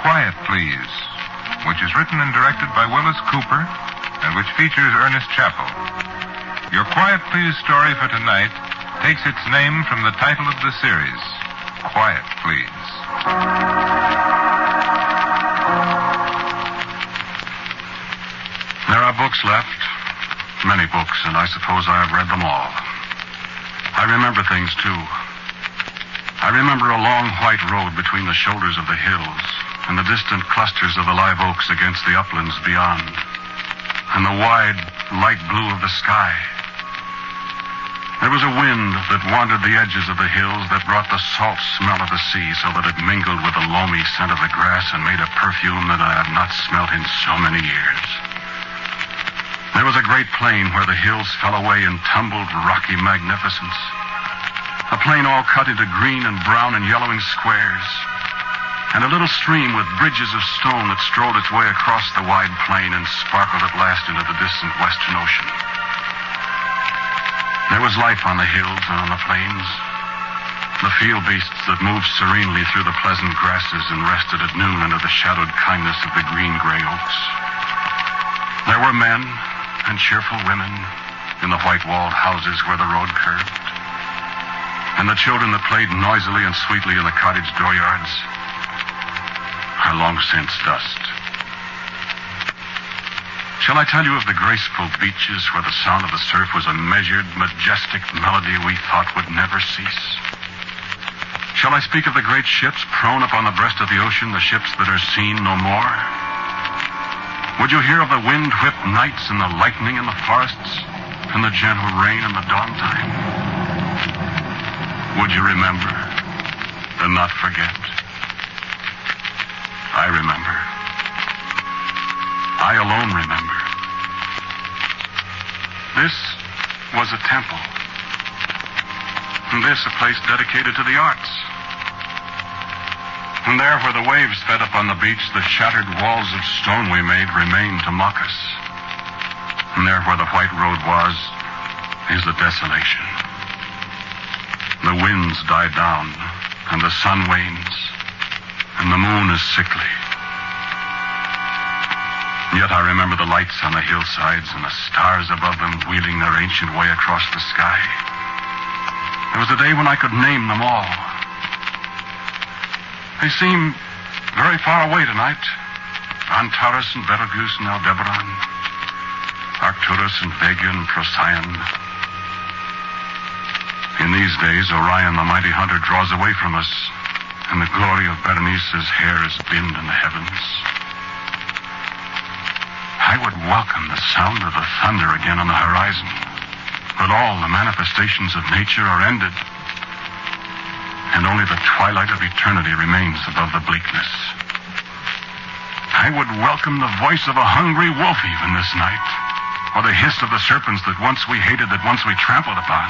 Quiet Please, which is written and directed by Willis Cooper and which features Ernest Chappell. Your Quiet Please story for tonight takes its name from the title of the series, Quiet Please. There are books left, many books, and I suppose I have read them all. I remember things, too. I remember a long white road between the shoulders of the hills and the distant clusters of the live oaks against the uplands beyond, and the wide, light blue of the sky. There was a wind that wandered the edges of the hills that brought the salt smell of the sea so that it mingled with the loamy scent of the grass and made a perfume that I have not smelt in so many years. There was a great plain where the hills fell away in tumbled, rocky magnificence. A plain all cut into green and brown and yellowing squares, and a little stream with bridges of stone that strolled its way across the wide plain and sparkled at last into the distant western ocean. There was life on the hills and on the plains. The field beasts that moved serenely through the pleasant grasses and rested at noon under the shadowed kindness of the green-gray oaks. There were men and cheerful women in the white-walled houses where the road curved, and the children that played noisily and sweetly in the cottage dooryards are long since dust. Shall I tell you of the graceful beaches where the sound of the surf was a measured, majestic melody we thought would never cease? Shall I speak of the great ships prone upon the breast of the ocean, the ships that are seen no more? Would you hear of the wind-whipped nights and the lightning in the forests and the gentle rain in the dawn time? Would you remember and not forget? I remember. I alone remember. This was a temple. And this a place dedicated to the arts. And there where the waves fed up on the beach, the shattered walls of stone we made remain to mock us. And there where the white road was is the desolation. The winds die down, and the sun wanes, and the moon is sickly. Yet I remember the lights on the hillsides and the stars above them wheeling their ancient way across the sky. There was a day when I could name them all. They seem very far away tonight. Antares and Betelgeuse and Aldebaran, Arcturus and Vega and Procyon. In these days, Orion, the mighty hunter, draws away from us, and the glory of Berenice's hair is dimmed in the heavens. I would welcome the sound of the thunder again on the horizon, but all the manifestations of nature are ended, and only the twilight of eternity remains above the bleakness. I would welcome the voice of a hungry wolf even this night, or the hiss of the serpents that once we hated, that once we trampled upon.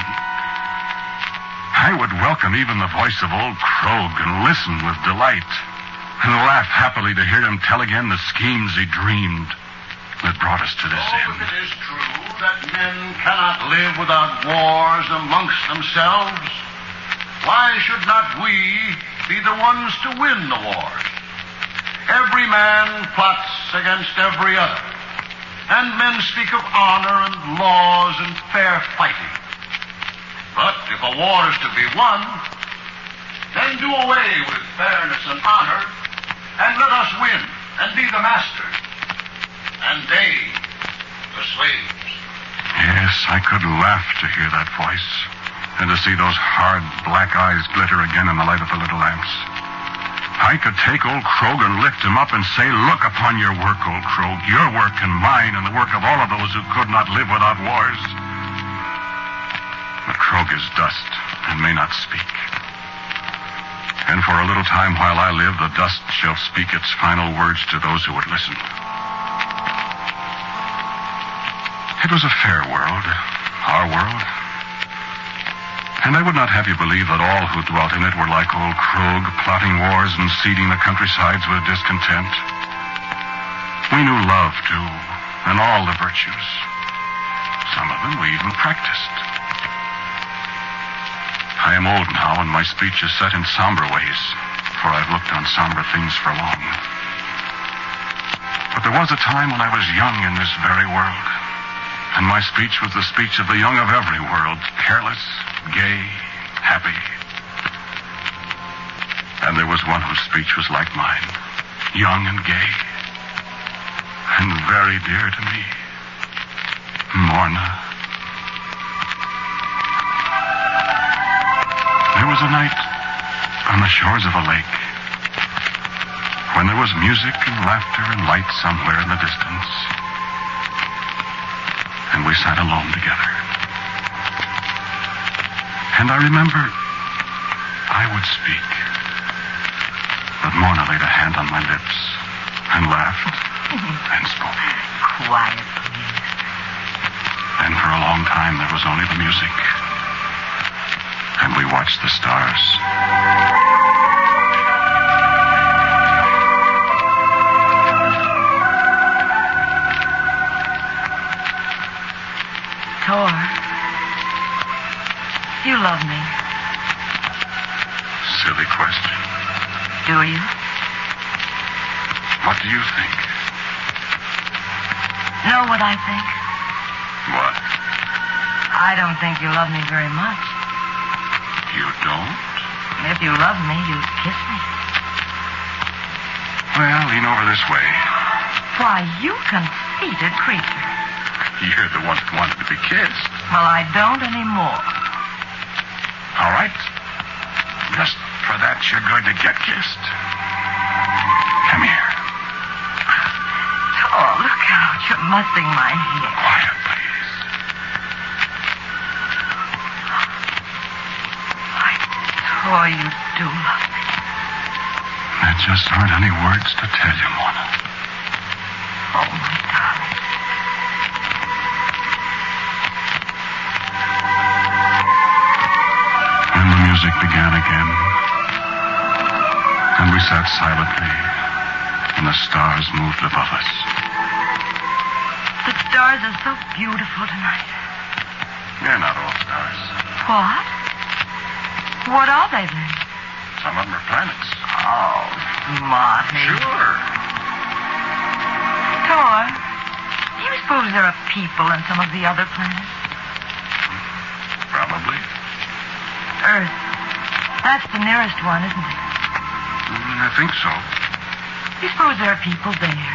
I would welcome even the voice of old Krog and listen with delight and laugh happily to hear him tell again the schemes he dreamed that brought us to this end. If it is true that men cannot live without wars amongst themselves, why should not we be the ones to win the wars? Every man plots against every other, and men speak of honor and laws and fair fighting. But if a war is to be won, then do away with fairness and honor, and let us win and be the masters, and they the slaves. Yes, I could laugh to hear that voice, and to see those hard black eyes glitter again in the light of the little lamps. I could take old Krog and lift him up and say, look upon your work, old Krog, your work and mine and the work of all of those who could not live without wars. But Krog is dust and may not speak. And for a little time while I live, the dust shall speak its final words to those who would listen. It was a fair world, our world. And I would not have you believe that all who dwelt in it were like old Krog, plotting wars and seeding the countrysides with discontent. We knew love, too, and all the virtues. Some of them we even practiced. I am old now, and my speech is set in somber ways, for I've looked on somber things for long. But there was a time when I was young in this very world. And my speech was the speech of the young of every world. Careless, gay, happy. And there was one whose speech was like mine. Young and gay. And very dear to me. Morna. There was a night on the shores of a lake when there was music and laughter and light somewhere in the distance. And we sat alone together. And I remember I would speak. But Morna laid a hand on my lips and laughed and spoke. Quiet, please. And for a long time there was only the music. And we watched the stars. Tor, you love me. Silly question. Do you? What do you think? Know what I think? What? I don't think you love me very much. You don't? If you loved me, you'd kiss me. Well, lean over this way. Why, you conceited creature. You're the one that wanted to be kissed. Well, I don't anymore. All right. Just for that, you're going to get kissed. Come here. Oh, look out. You're mussing my hair. Quiet, please. Tor, you do love me. There just aren't any words to tell you, Mona. Oh, my darling. And the music began again. And we sat silently, and the stars moved above us. The stars are so beautiful tonight. They're not all stars. What? What are they then? Some of them are planets. Oh, Marty. Sure. Tor, do you suppose there are people on some of the other planets? Probably. Earth. That's the nearest one, isn't it? I think so. Do you suppose there are people there?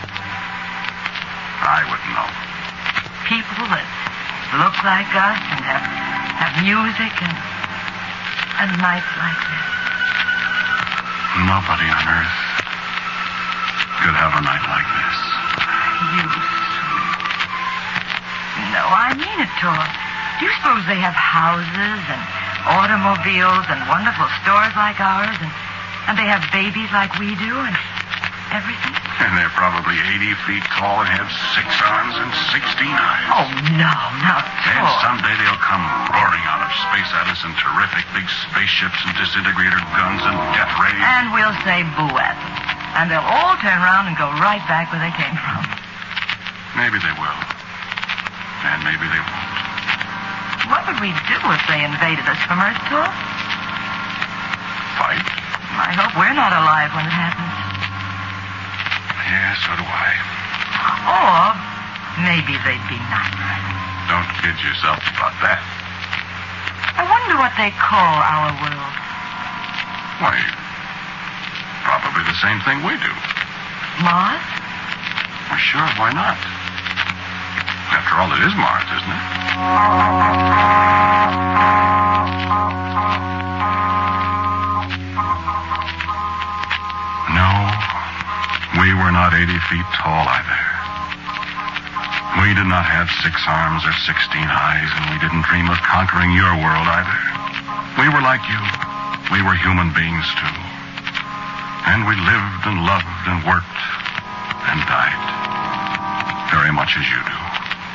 I wouldn't know. People that look like us and have music and nights like this? Nobody on Earth could have a night like this. You sweet. No, I mean it, Tor. Do you suppose they have houses and automobiles and wonderful stores like ours and they have babies like we do and everything? And they're probably 80 feet tall and have 6 arms and 16 eyes. Oh, no, not And Tor. someday they'll come roaring out of space at us in terrific big spaceships and disintegrator guns and death rays. And we'll say boo at them. And they'll all turn around and go right back where they came from. Maybe they will. And maybe they won't. What would we do if they invaded us from Earth, Tor? Fight? I hope we're not alive when it happens. Yeah, so do I. Or maybe they'd be nice. Don't kid yourself about that. I wonder what they call our world. Why, probably the same thing we do. Mars? Well, sure, why not? After all, it is Mars, isn't it? No, we were not 80 feet tall either. We did not have 6 arms or 16 eyes, and we didn't dream of conquering your world either. We were like you. We were human beings, too. And we lived and loved and worked and died. Very much as you do.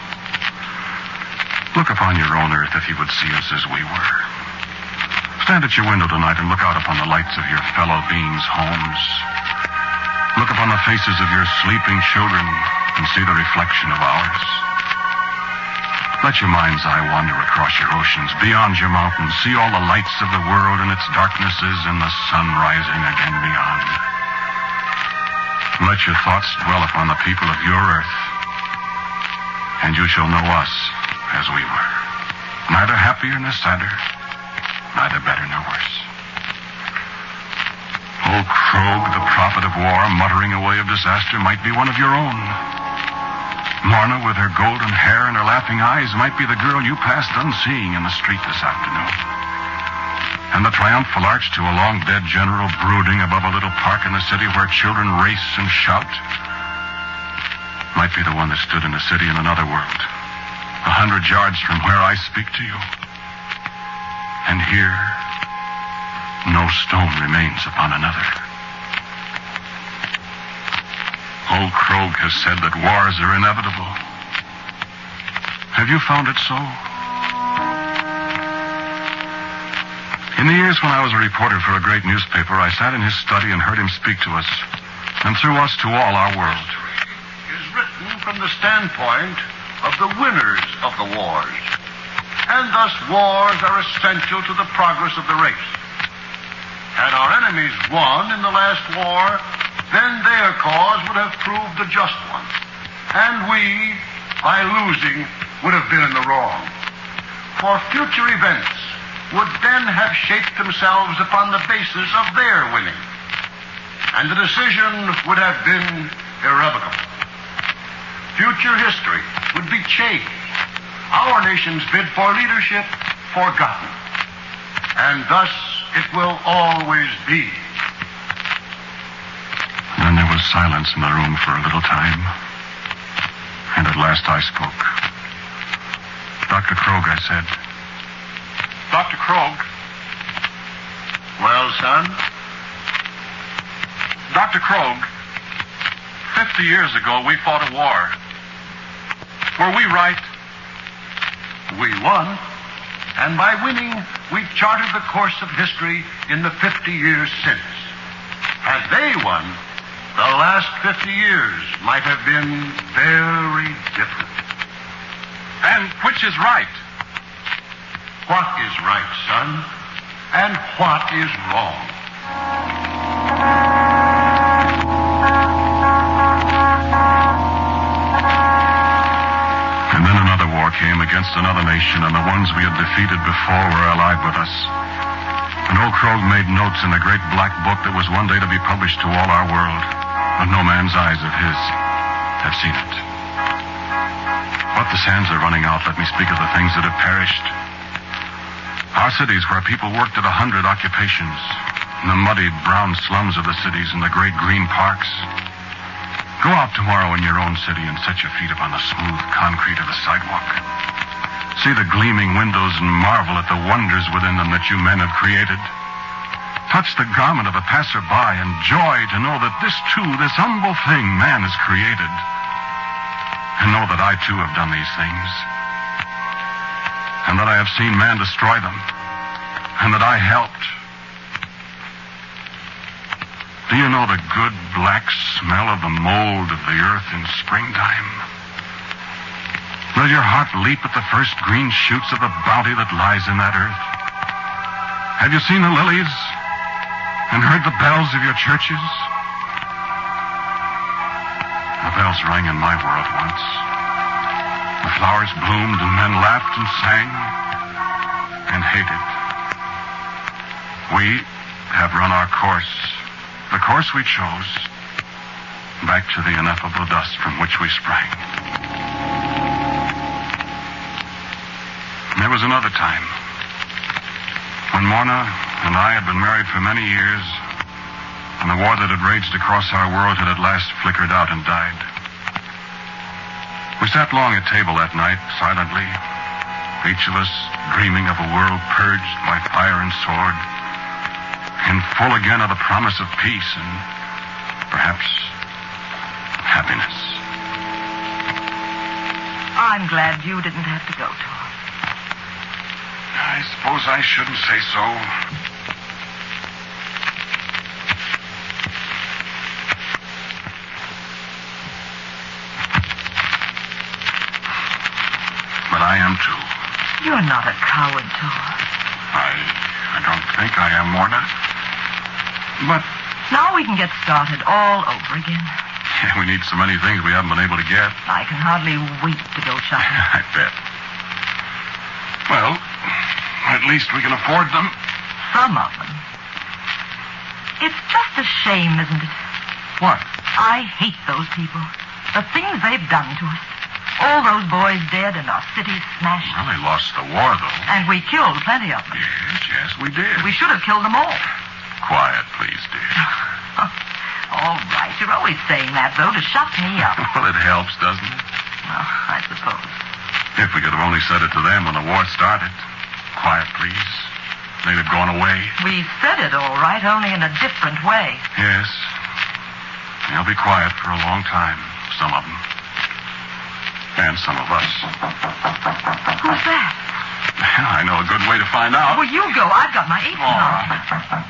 Look upon your own Earth if you would see us as we were. Stand at your window tonight and look out upon the lights of your fellow beings' homes. Look upon the faces of your sleeping children and see the reflection of ours. Let your mind's eye wander across your oceans, beyond your mountains. See all the lights of the world and its darknesses and the sun rising again beyond. Let your thoughts dwell upon the people of your earth, and you shall know us as we were. Neither happier nor sadder, neither better nor worse. Old Krog, the prophet of war, muttering away of disaster, might be one of your own. Morna, with her golden hair and her laughing eyes, might be the girl you passed unseeing in the street this afternoon. And the triumphal arch to a long-dead general brooding above a little park in the city where children race and shout might be the one that stood in the city in another world, 100 yards from where I speak to you. And here, no stone remains upon another. Old Krog has said that wars are inevitable. Have you found it so? In the years when I was a reporter for a great newspaper, I sat in his study and heard him speak to us, and through us to all our world. Is written from the standpoint of the winners of the wars, and thus wars are essential to the progress of the race. Had our enemies won in the last war, then their cause would have proved the just one, and we, by losing, would have been in the wrong. For future events would then have shaped themselves upon the basis of their winning, and the decision would have been irrevocable. Future history would be changed, our nation's bid for leadership forgotten, and thus it will always be. Then there was silence in the room for a little time, and at last I spoke. Dr. Krog, I said. Dr. Krog. Well, son? Dr. Krog, 50 years ago we fought a war. Were we right? We won, and by winning, we charted the course of history in the 50 years since. Had they won, the last 50 years might have been very different. And which is right? What is right, son, and what is wrong? And then another war came against another nation, and the ones we had defeated before were allied with us. And old Krog made notes in a great black book that was one day to be published to all our world, but no man's eyes of his have seen it. But the sands are running out. Let me speak of the things that have perished. Our cities where people worked at 100 occupations, in the muddy brown slums of the cities and the great green parks. Go out tomorrow in your own city and set your feet upon the smooth concrete of the sidewalk. See the gleaming windows and marvel at the wonders within them that you men have created. Touch the garment of a passerby and joy to know that this too, this humble thing man has created. And know that I too have done these things. And that I have seen man destroy them. And that I helped. Do you know the good black smell of the mold of the earth in springtime? Will your heart leap at the first green shoots of the bounty that lies in that earth? Have you seen the lilies and heard the bells of your churches? The bells rang in my world once. The flowers bloomed and men laughed and sang and hated. We have run our course, the course we chose, back to the ineffable dust from which we sprang. And there was another time when Morna and I had been married for many years, and the war that had raged across our world had at last flickered out and died. We sat long at table that night, silently, each of us dreaming of a world purged by fire and sword, and full again of the promise of peace and perhaps happiness. I'm glad you didn't have to go, Tom. I suppose I shouldn't say so. But I am too. You're not a coward, Tom. I don't think I am, Morna. But now we can get started all over again. We need so many things we haven't been able to get. I can hardly wait to go shopping. I bet. Well, at least we can afford them. Some of them. It's just a shame, isn't it? What? I hate those people. The things they've done to us. All those boys dead and our cities smashed. Well, they lost the war, though. And we killed plenty of them. Yes, we did. We should have killed them all. Quiet, please, dear. All right. You're always saying that, though, to shut me up. Well, it helps, doesn't it? Well, I suppose. If we could have only said it to them when the war started. Quiet, please. They'd have gone away. We said it all right, only in a different way. Yes. They'll be quiet for a long time, some of them. And some of us. Who's that? I know a good way to find out. Well, you go. I've got my apron All on. right.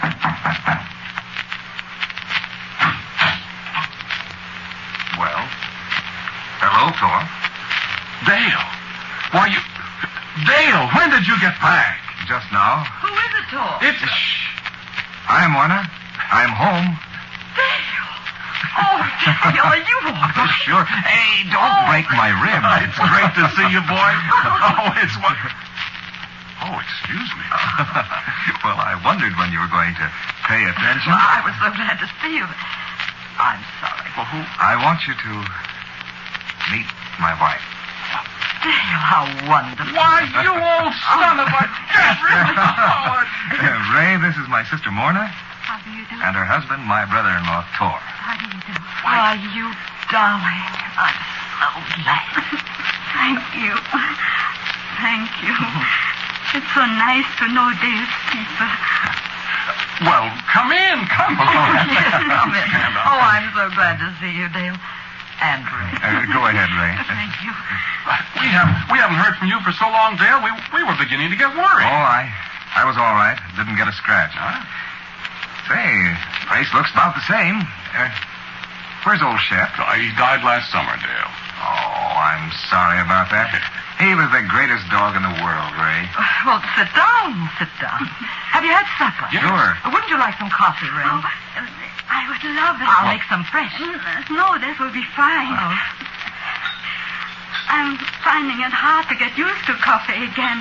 Well? Hello, Thor. Dale. Why, you... Dale, when did you get back? Just now. Who is it, Tor? It's... I'm Warner. I'm home. Dale. Oh, Dale, are you all right? Sure. Hey, don't break my rib. It's great to see you, boy. Oh, it's what... Oh, excuse me. Well, I wondered when you were going to pay attention. Well, I was so glad to see you. I'm sorry. Well, who... I want you to meet my wife. Dale, how wonderful. Why, you old son of a... Ray, this is my sister Morna, How do you do? and her husband, my brother-in-law, Thor. How do you do? Why, you darling. I'm so glad. Thank you. Thank you. It's so nice to know Dale's people. Well, come in. Come on. Come in. Stand up. Oh, I'm so glad to see you, Dale. And Ray. Go ahead, Ray. Thank you. We haven't heard from you for so long, Dale. We were beginning to get worried. Oh, I was all right. Didn't get a scratch. Huh? Say, face looks about the same. Where's old Chef? He died last summer, Dale. Oh, I'm sorry about that. He was the greatest dog in the world, Ray. Well, sit down. Sit down. Have you had supper? Yes. Sure. Wouldn't you like some coffee, Ray? Oh, I would love it. I'll make some fresh. No, that will be fine. Oh. I'm finding it hard to get used to coffee again.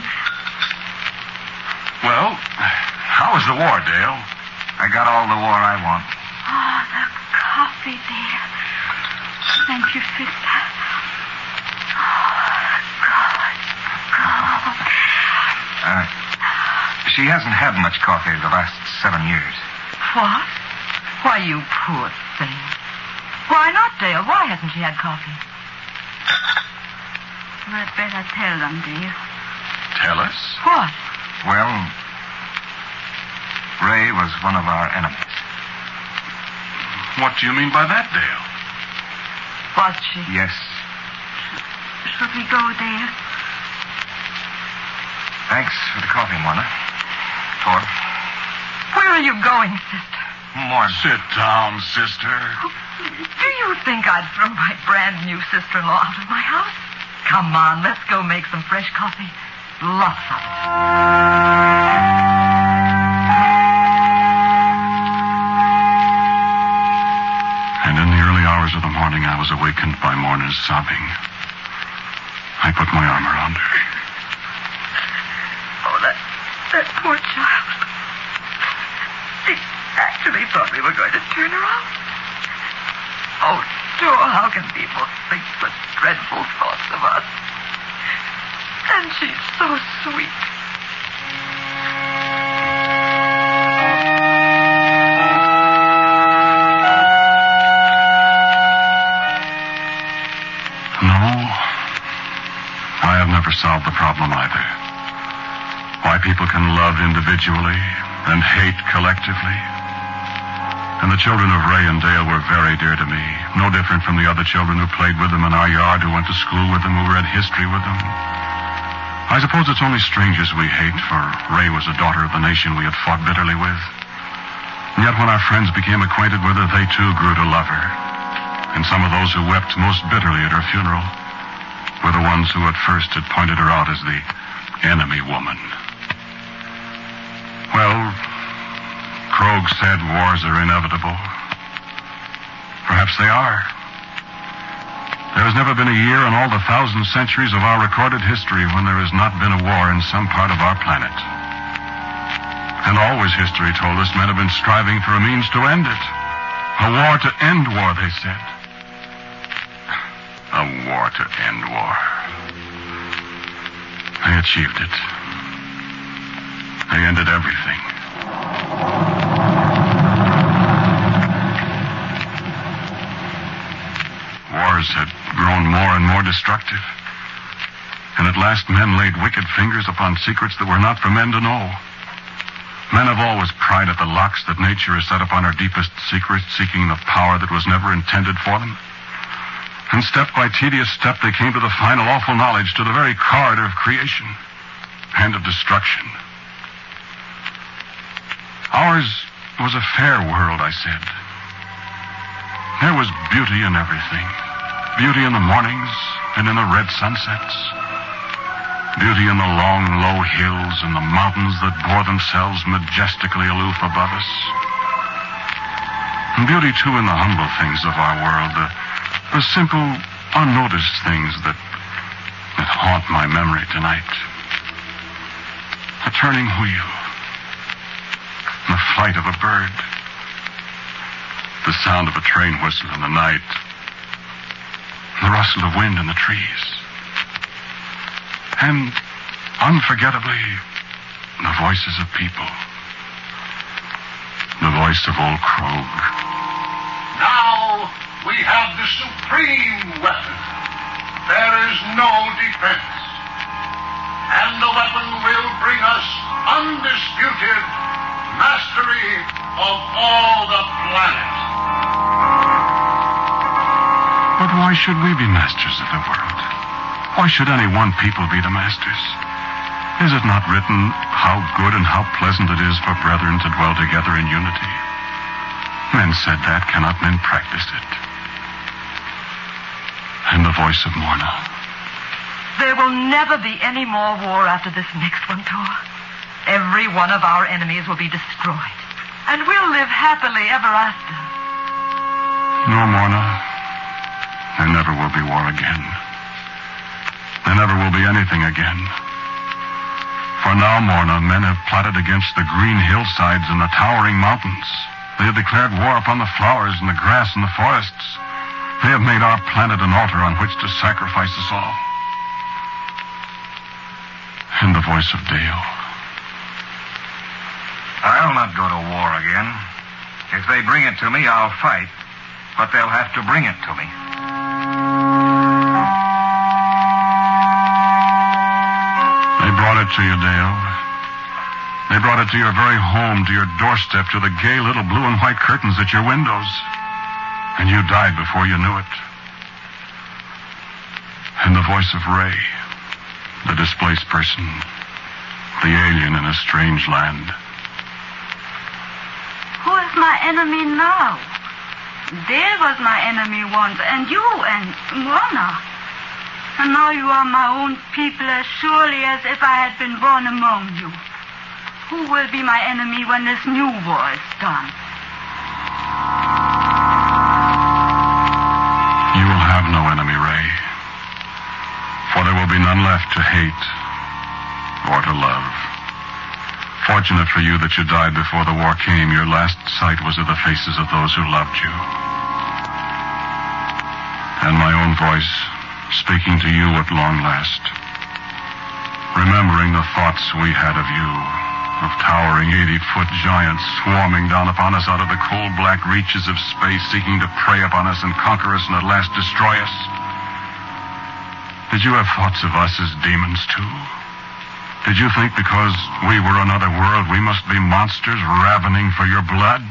Well, how was the war, Dale? I got all the war I want. Oh, the coffee, dear. Thank you, sister. Oh, God. She hasn't had much coffee the last 7 years. What? Why, you poor thing. Why not, Dale? Why hasn't she had coffee? I'd better tell them, dear. Tell us. What? Well, Ray was one of our enemies. What do you mean by that, Dale? Was she? Yes. Should we go, dear? Thanks for the coffee, Mona. Thor. Where are you going, sister? Morn. Sit down, sister. Do you think I'd throw my brand new sister-in-law out of my house? Come on, let's go make some fresh coffee. Lots of it. And in the early hours of the morning, I was awakened by Morna's sobbing. I put my arm around her. Oh, that poor child. She actually thought we were going to turn her out. Oh, Dora, how can people think such dreadful thoughts of us? And she's so sweet. No, I have never solved the problem either. Why people can love individually and hate collectively. And the children of Ray and Dale were very dear to me. No different from the other children who played with them in our yard, who went to school with them, who read history with them. I suppose it's only strangers we hate, for Ray was a daughter of the nation we had fought bitterly with. And yet when our friends became acquainted with her, they too grew to love her. And some of those who wept most bitterly at her funeral were the ones who at first had pointed her out as the enemy woman. Well, Krogh said wars are inevitable. Perhaps they are. There has never been a year in all the 1,000 centuries of our recorded history when there has not been a war in some part of our planet. And always history told us men have been striving for a means to end it. A war to end war, they said. A war to end war. They achieved it. They ended everything. Wars had grown more and more destructive. And at last men laid wicked fingers upon secrets that were not for men to know. Men have always pried at the locks that nature has set upon our deepest secrets, seeking the power that was never intended for them. And step by tedious step, they came to the final awful knowledge, to the very corridor of creation and of destruction. Ours was a fair world, I said. There was beauty in everything. Beauty in the mornings and in the red sunsets. Beauty in the long, low hills and the mountains that bore themselves majestically aloof above us. And beauty, too, in the humble things of our world, the simple, unnoticed things that haunt my memory tonight. A turning wheel, the flight of a bird, the sound of a train whistle in the night, the rustle of wind in the trees. And, unforgettably, the voices of people. The voice of old Krog. Now we have the supreme weapon. There is no defense. And the weapon will bring us undisputed mastery of all the planet. But why should we be masters of the world? Why should any one people be the masters? Is it not written how good and how pleasant it is for brethren to dwell together in unity? Men said that, cannot men practice it? And the voice of Morna. There will never be any more war after this next one, Thor. Every one of our enemies will be destroyed. And we'll live happily ever after. No, Morna. There never will be war again. There never will be anything again. For now, Morna, men have plotted against the green hillsides and the towering mountains. They have declared war upon the flowers and the grass and the forests. They have made our planet an altar on which to sacrifice us all. And the voice of Dale. I'll not go to war again. If they bring it to me, I'll fight. But they'll have to bring it to me. They brought it to you, Dale. They brought it to your very home, to your doorstep, to the gay little blue and white curtains at your windows. And you died before you knew it. And the voice of Ray, the displaced person, the alien in a strange land. Who is my enemy now? Dale was my enemy once, and you, and Morna. And now you are my own people as surely as if I had been born among you. Who will be my enemy when this new war is done? You will have no enemy, Ray. For there will be none left to hate or to love. Fortunate for you that you died before the war came. Your last sight was of the faces of those who loved you. And my own voice, speaking to you at long last, remembering the thoughts we had of you, of towering 80-foot giants swarming down upon us out of the cold black reaches of space, seeking to prey upon us and conquer us and at last destroy us. Did you have thoughts of us as demons too? Did you think because we were another world we must be monsters ravening for your blood?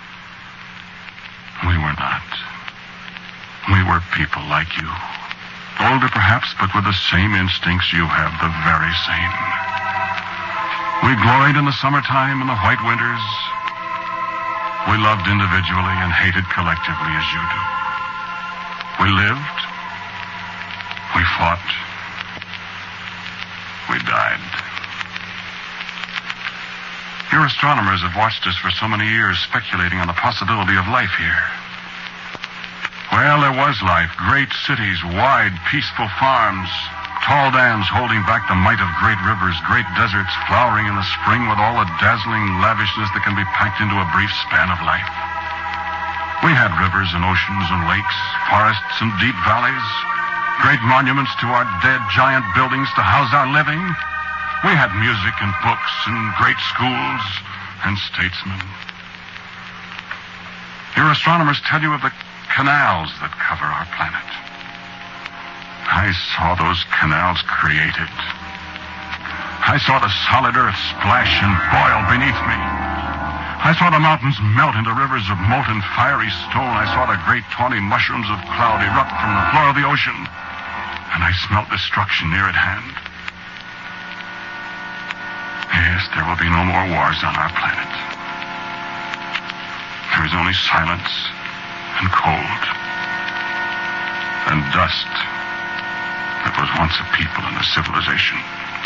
We were not. We were people like you. Older perhaps, but with the same instincts you have, the very same. We gloried in the summertime and the white winters. We loved individually and hated collectively as you do. We lived. We fought. We died. Your astronomers have watched us for so many years, speculating on the possibility of life here. Well, there was life. Great cities, wide, peaceful farms, tall dams holding back the might of great rivers, great deserts flowering in the spring with all the dazzling lavishness that can be packed into a brief span of life. We had rivers and oceans and lakes, forests and deep valleys, great monuments to our dead, giant buildings to house our living. We had music and books and great schools and statesmen. Your astronomers tell you of the canals that cover our planet. I saw those canals created. I saw the solid earth splash and boil beneath me. I saw the mountains melt into rivers of molten fiery stone. I saw the great tawny mushrooms of cloud erupt from the floor of the ocean. And I smelt destruction near at hand. Yes, there will be no more wars on our planet. There is only silence and cold and dust that was once a people and a civilization.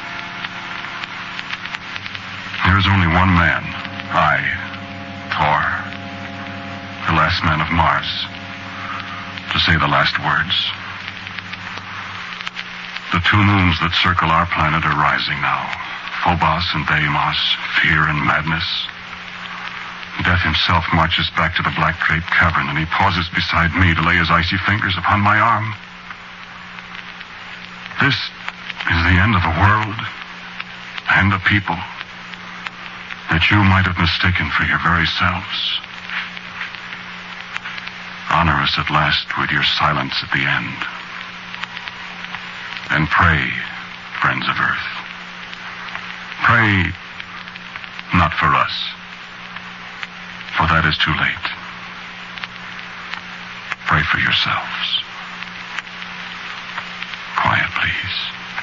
There is only one man, I, Thor, the last man of Mars, to say the last words. The two moons that circle our planet are rising now. Phobos and Deimos, fear and madness. Death himself marches back to the black draped cavern, and he pauses beside me to lay his icy fingers upon my arm. This is the end of the world and the people that you might have mistaken for your very selves. Honor us at last with your silence at the end. And pray, friends of Earth. Pray not for us, for that is too late. Pray for yourselves. Quiet, please.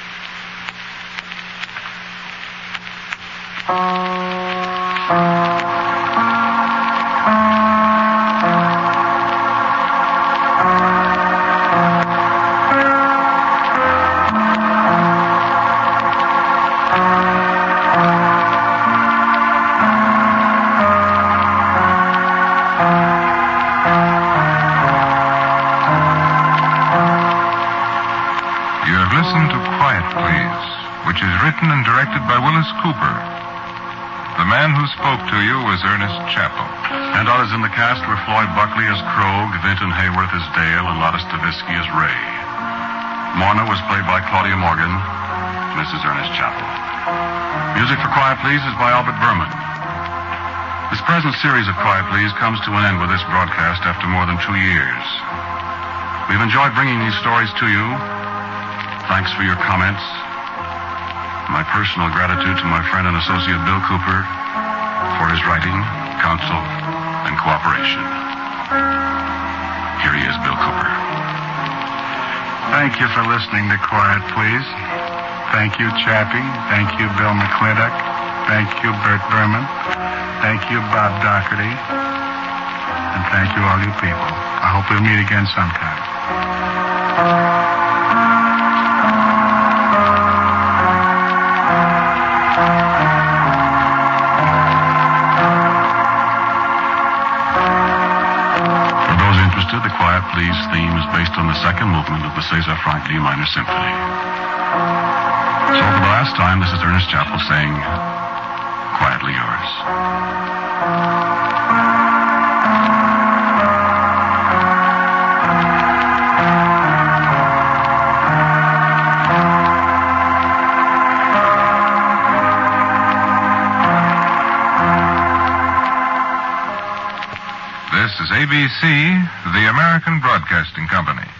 Which is written and directed by Willis Cooper. The man who spoke to you was Ernest Chappell. And others in the cast were Floyd Buckley as Krogh, Vinton Hayworth as Dale, and Lotta Stavisky as Ray. Morna was played by Claudia Morgan. This is Ernest Chappell. Music for Quiet Please is by Albert Berman. This present series of Quiet Please comes to an end with this broadcast after more than 2 years. We've enjoyed bringing these stories to you. Thanks for your comments. My personal gratitude to my friend and associate Bill Cooper for his writing, counsel, and cooperation. Here he is, Bill Cooper. Thank you for listening to Quiet Please. Thank you, Chappie. Thank you, Bill McClintock. Thank you, Bert Berman. Thank you, Bob Doherty. And thank you, all you people. I hope we'll meet again sometime. The Quiet Please theme is based on the second movement of the César Franck D minor symphony. So for the last time, this is Ernest Chappell saying, quietly yours. This is ABC, the American Broadcasting Company.